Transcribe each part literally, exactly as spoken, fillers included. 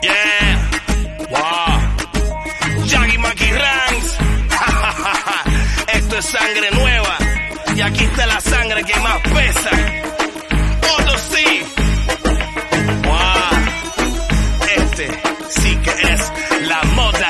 Yeah, wow. Yagi Maki Ranks. Esto es sangre nueva. Y aquí está la sangre que más pesa. Otto C. Wow. Este sí que es la moda.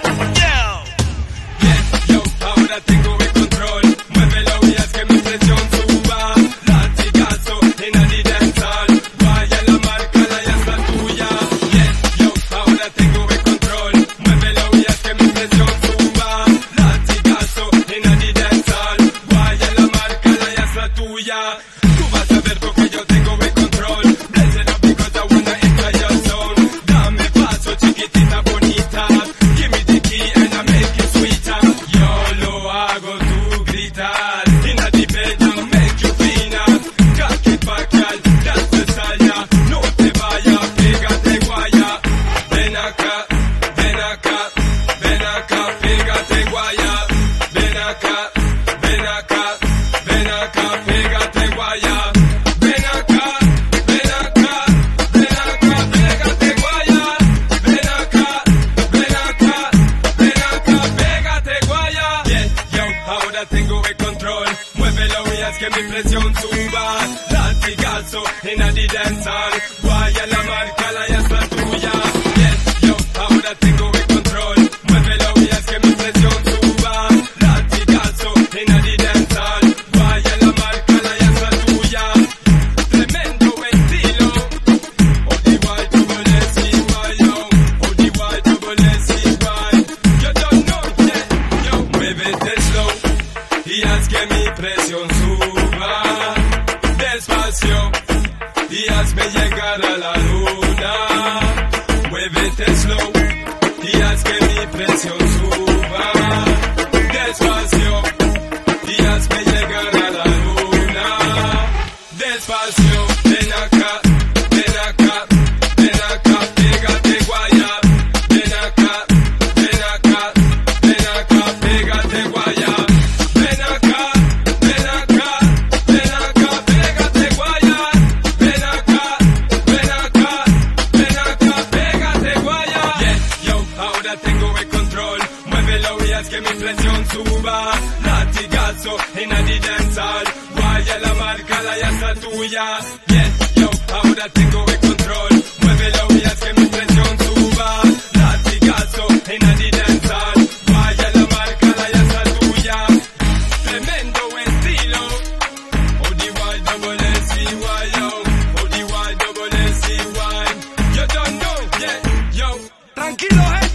Yo. Yeah, yo, ahora tengo el control. Muévelo y haz que mi presión suba. Latigazo en Adidansal. Vaya la marca, la ya está tuya. Yeah, yo, ahora tengo el control. Muévelo y haz que mi presión suba. Latigazo en Adidansal. Vaya la marca, la ya está tuya. Tú vas a ver porque yo tengo el control. Bless it up because I wanna enter your zone. Dame paso, chiquitita bonita. Give me the key and I make it sweeter. Yo lo hago, tú gritas. In a deep bed, I make you fina. Cock it back, girl, that's the style. No te vaya, pégate guaya. Ven acá, ven acá, ven acá, pégate guaya. Ven acá, ven acá, ven acá, pégate guaya. Ven acá, ven acá, ven acá, pégate guaya. Ven acá, ven acá, ven acá, pégate guaya. Yeah, yo, ahora tengo el control. Muévelo y haz que mi presión suba. Latigazo en Adidansal. Guaya la marca, la ya está tuya. Yeah, yo, ahora tengo el control. Muévelo y haz que mi presión suba. Latigazo en Adidansal. Guaya la marca, la ya está tuya. Tremendo estilo. O D Y double S E Y, yo. O D Y double S E Y. Yo don't know, yeah, yo. Muévete slow y haz que mi presión suba. Despacio y hazme llegar a la luna. Muévete slow y haz que mi presión suba. Despacio y hazme llegar a la luna. Despacio, ven acá, ven acá, ven acá, pégate guaya. Ven acá, ven acá, ven acá, pégate guaya. Ven acá, ven acá, ven acá, pégate guaya. Ven acá, ven acá, ven acá, pégate guaya. Yeah, yo, ahora tengo el control. Muévelo y haz que mi presión suba. Latigazo en Adidansal. Guaya la marca, la ya está tuya. Yeah, yo, ahora tengo el control. Muévelo y haz que mi presión suba. Latigazo en Adidansal. Guaya la marca, la ya está tuya. Tremendo estilo. O D Y double S E Y, yo. O D Y double S E Y. You don't know, yeah, yo. Tranquilo, gente.